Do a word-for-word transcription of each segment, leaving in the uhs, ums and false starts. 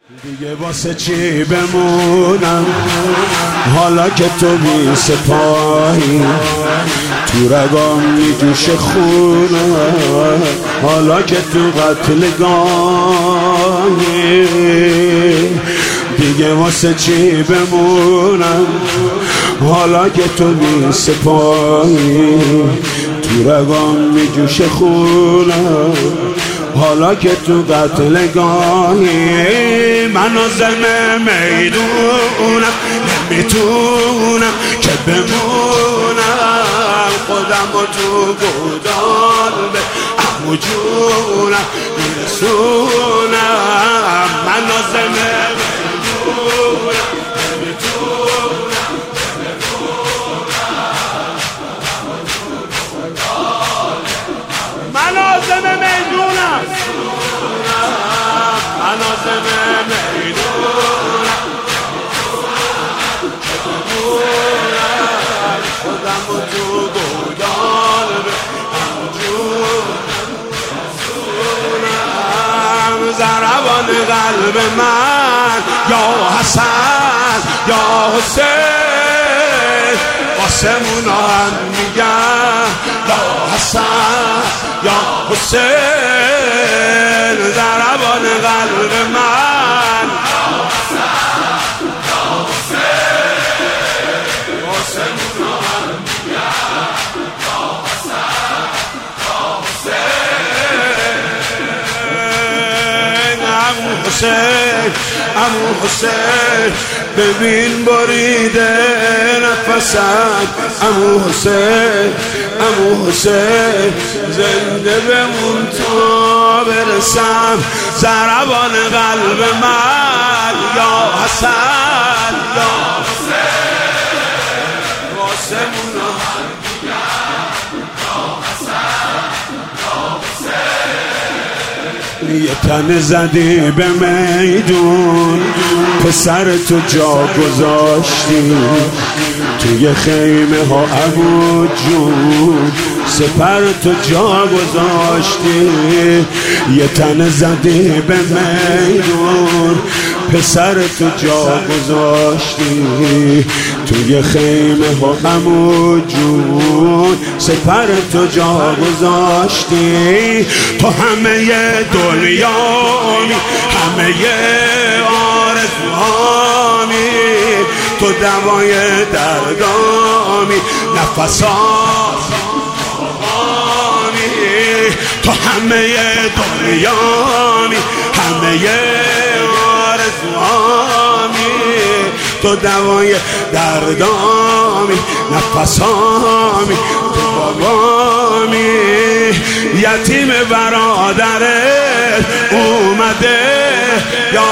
دیگه واسه چی بمونم حالا که تو بی سپاهی، تو رگام میجوشه خونم حالا که تو قتلگاهی. دیگه واسه چی بمونم حالا که تو بی سپاهی، تو رگام میجوشه خونم حالا که تو قتلگاهی. من عازم میدونم نمیتونم که بمونم، خودم و تو گودال به عمو جونم میرسونم. من عازم میدونم نمیتونم که بمونم، من عازم میدونم من عازم میدونم که بمونم، خودم و تو گودال به عمو جونم میرسونم. ضربان قلب من یا حسن یا حسین، آسمون هم میگن یا حسن یا حسین. ضربان قلب من یا حسن یا حسین، آسمون هم میگن یا حسن یا حسین. عمو حسین عمو حسین ببین بریده نفسم، عمو حسین عمو حسین زنده بمون تا برسم. ضربان قلب من یا حسن یا حسین، آسمون هم میگن یا حسن یا حسین. یه تن زدی به میدون، پسر تو جا گذاشتی توی خیمه ها عمو جون، سپر تو جا گذاشتی. یه تن زدی به میدون، پسر تو جا گذاشتی توی خیمه ها عمو جون، سپر تو جا گذاشتی. تو همه دنیامی همه آرزوهامی، تو دوای دردامی نفسات تو همه دنیامی همه آرزوهامی، تو دوای دردامی نفسامی، تو بابامی. یتیم برادرت اومده یا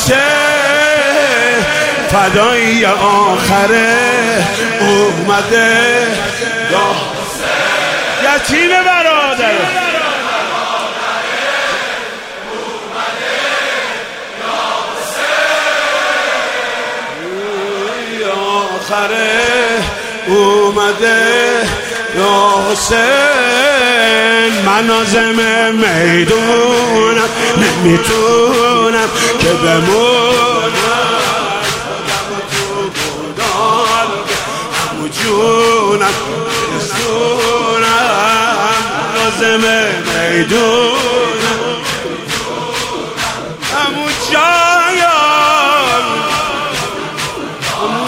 حسین، فدایی آخره اومده یا حسین. یتیم برادرت آخره اومده یا حسین. من عازم میدونم نمیتونم که بمونم، خودم تو گودال عمو جونم میرسونم. من عازم میدونم عمو جان عمو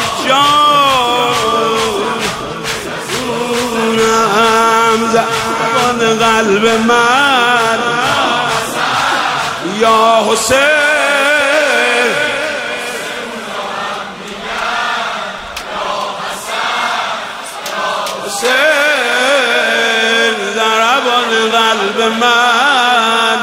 جان. زبان قلب من یا حسین، حسین. زبان قلب من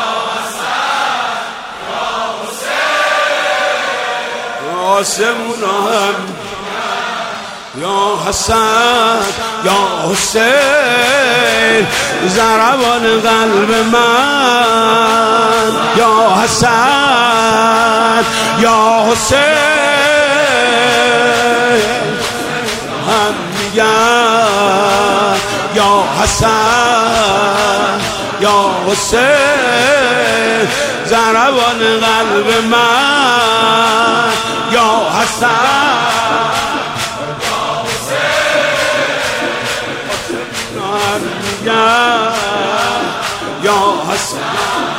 آسمون هم یا حسن یا حسین. ضربان قلب من یا حسن یا حسین هم میگن یا حسن یا حسین. ضربان قلب من یا حسن یا حسن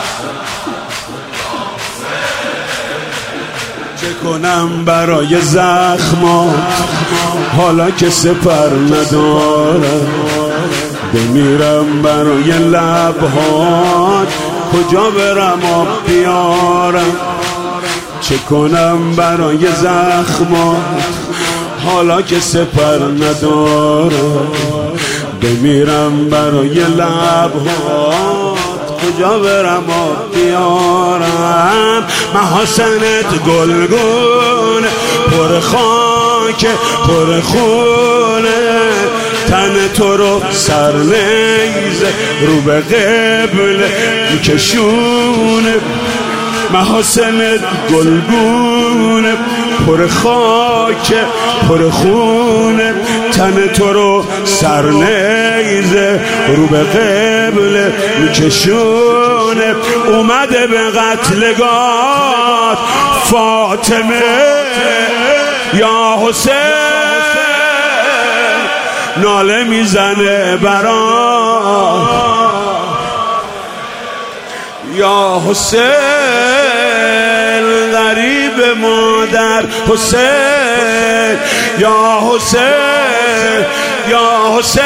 چه کنم برای زخمات حالا که سپر ندارم بمیرم برای لبهات کجا برم آب بیارم چه کنم برای زخمات حالا که سپر ندارم بمیرم برای لبهات کجا برم آب بیارم محاسنت گلگون پر خاک پر خونه تن تو رو سر نیزه رو به قبله میکشونه محاسنت گلگونه پر خاک پر خونه تن تو رو سر نیزه رو به قبله میکشونه اومده به قتلگاه فاطمه یا حسین ناله میزنه برا یا حسین غریب مادر حسین یا حسین یا حسین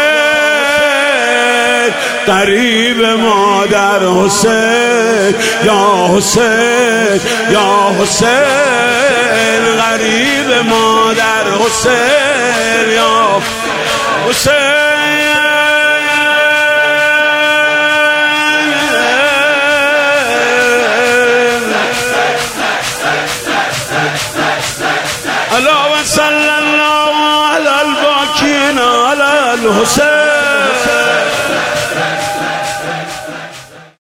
غریب مادر حسین یا حسین یا حسین غریب مادر حسین یا حسین اللهم صل الله على الباكين على الحسين